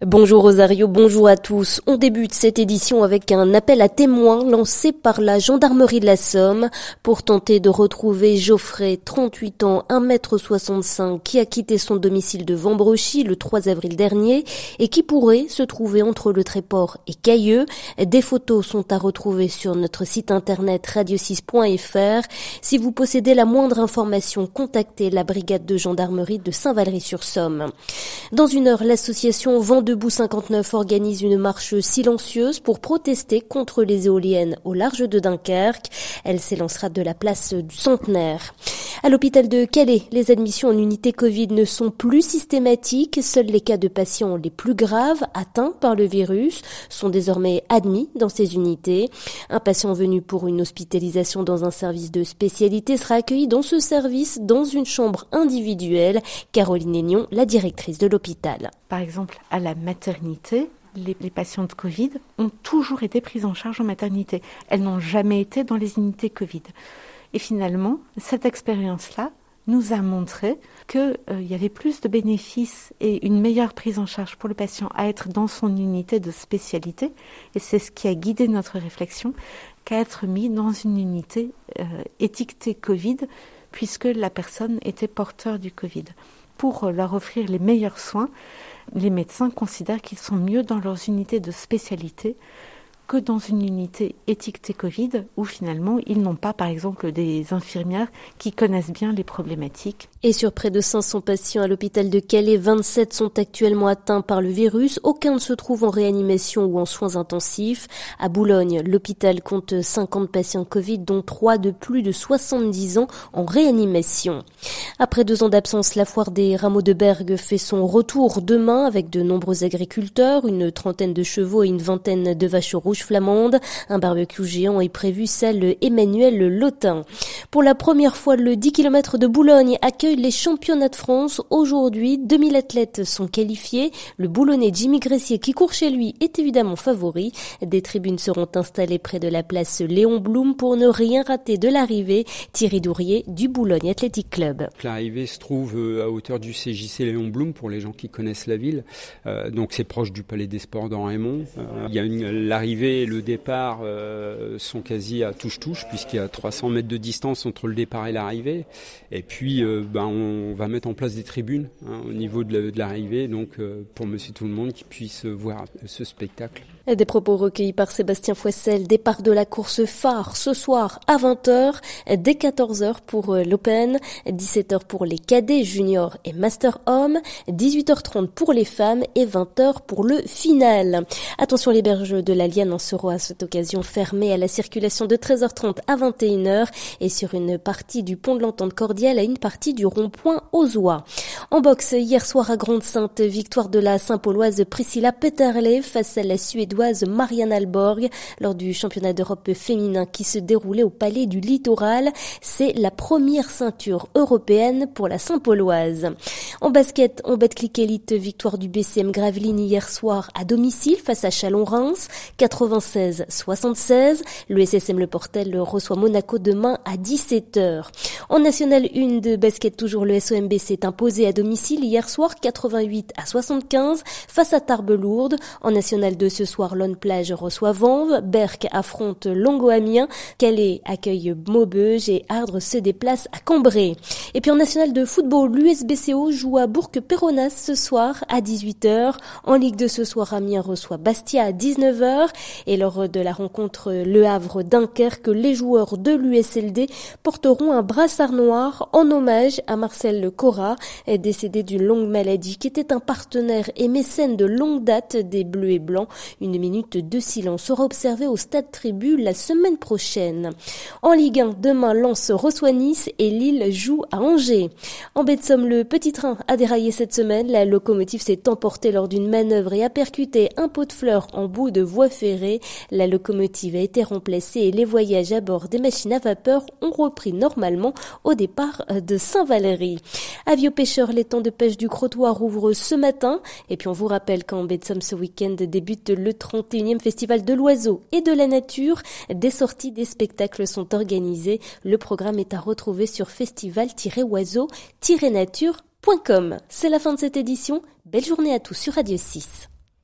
Bonjour Rosario, bonjour à tous. On débute cette édition avec un appel à témoins lancé par la gendarmerie de la Somme pour tenter de retrouver Geoffrey, 38 ans, 1m65, qui a quitté son domicile de Vambrochy le 3 avril dernier et qui pourrait se trouver entre le Tréport et Cailleux. Des photos sont à retrouver sur notre site internet radio6.fr. Si vous possédez la moindre information, contactez la brigade de gendarmerie de Saint-Valery-sur-Somme. Dans une heure, l'association Vent Debout 59 organise une marche silencieuse pour protester contre les éoliennes au large de Dunkerque. Elle s'élancera de la place du Centenaire. À l'hôpital de Calais, les admissions en unité Covid ne sont plus systématiques. Seuls les cas de patients les plus graves atteints par le virus sont désormais admis dans ces unités. Un patient venu pour une hospitalisation dans un service de spécialité sera accueilli dans ce service dans une chambre individuelle. Caroline Aignon, la directrice de l'hôpital. Par exemple, à la maternité, les patientes Covid ont toujours été prises en charge en maternité. Elles n'ont jamais été dans les unités Covid. Et finalement, cette expérience-là nous a montré qu'il y avait plus de bénéfices et une meilleure prise en charge pour le patient à être dans son unité de spécialité. Et c'est ce qui a guidé notre réflexion, qu'à être mis dans une unité étiquetée Covid, puisque la personne était porteur du Covid. Pour leur offrir les meilleurs soins, les médecins considèrent qu'ils sont mieux dans leurs unités de spécialité que dans une unité étiquetée Covid où finalement ils n'ont pas par exemple des infirmières qui connaissent bien les problématiques. Et sur près de 500 patients à l'hôpital de Calais, 27 sont actuellement atteints par le virus. Aucun ne se trouve en réanimation ou en soins intensifs. À Boulogne, l'hôpital compte 50 patients Covid, dont 3 de plus de 70 ans en réanimation. Après 2 ans d'absence, la foire des rameaux de Bergues fait son retour demain avec de nombreux agriculteurs, une trentaine de chevaux et une vingtaine de vaches rouges flamandes. Un barbecue géant est prévu, salle Emmanuel Lotin. Pour la première fois, le 10 km de Boulogne accueille les championnats de France. Aujourd'hui, 2000 athlètes sont qualifiés. Le Boulonnais Jimmy Gressier, qui court chez lui, est évidemment favori. Des tribunes seront installées près de la place Léon Blum pour ne rien rater de l'arrivée. Thierry Dourier du Boulogne Athletic Club. L'arrivée se trouve à hauteur du CJC Léon Blum pour les gens qui connaissent la ville. Donc c'est proche du Palais des Sports d'En-Raymond. Il y a l'arrivée et le départ sont quasi à touche-touche puisqu'il y a 300 mètres de distance entre le départ et l'arrivée. Et puis on va mettre en place des tribunes au niveau de l'arrivée, donc pour monsieur tout le monde qui puisse voir ce spectacle. Des propos recueillis par Sébastien Fouessel. Départ de la course phare ce soir à 20h, dès 14h pour l'Open, 17h pour les cadets, juniors et master hommes, 18h30 pour les femmes et 20h pour le final. Attention, les berges de la Liane seront à cette occasion fermées à la circulation de 13h30 à 21h et sur une partie du pont de l'Entente cordiale à une partie du rond-point Auzois. En boxe, hier soir à Grande-Synthe, victoire de la Saint-Pauloise Priscilla Peterle face à la Suédoise Marianne Alborg lors du championnat d'Europe féminin qui se déroulait au Palais du Littoral. C'est la première ceinture européenne pour la Saint-Pauloise. En basket, en Betclic Elite, victoire du BCM Gravelines hier soir à domicile face à Chalon-Reims, 96-76. Le SSM Le Portel reçoit Monaco demain à 17h. En National 1 de basket, toujours le SOMB s'est imposé à domicile hier soir, 88-75 face à Tarbes-Lourdes. En National 2 ce soir, Lone Plage reçoit Vanves, Berck affronte Longo-Amiens, Calais accueille Maubeuge et Ardres se déplace à Cambrai. Et puis en national de football, l'USBCO joue à Bourg-Péronnas ce soir à 18h. En Ligue 2 ce soir, Amiens reçoit Bastia à 19h. Et lors de la rencontre Le Havre-Dunkerque, les joueurs de l'USLD porteront un brassard noir en hommage à Marcel Cora, décédé d'une longue maladie, qui était un partenaire et mécène de longue date des Bleus et Blancs. Une minute de silence sera observée au Stade Tribu la semaine prochaine. En Ligue 1, demain, Lens reçoit Nice et Lille joue à Angers. En baie de Somme, le petit train a déraillé cette semaine. La locomotive s'est emportée lors d'une manœuvre et a percuté un pot de fleurs en bout de voie ferrée. La locomotive a été remplacée et les voyages à bord des machines à vapeur ont repris normalement au départ de Saint-Valery. Avis aux pêcheurs, les temps de pêche du Crotoy rouvrent ce matin. Et puis on vous rappelle qu'en baie de Somme ce week-end débute le 31e Festival de l'Oiseau et de la Nature. Des sorties, des spectacles sont organisés. Le programme est à retrouver sur festival-oiseau-nature.com. C'est la fin de cette édition. Belle journée à tous sur Radio 6.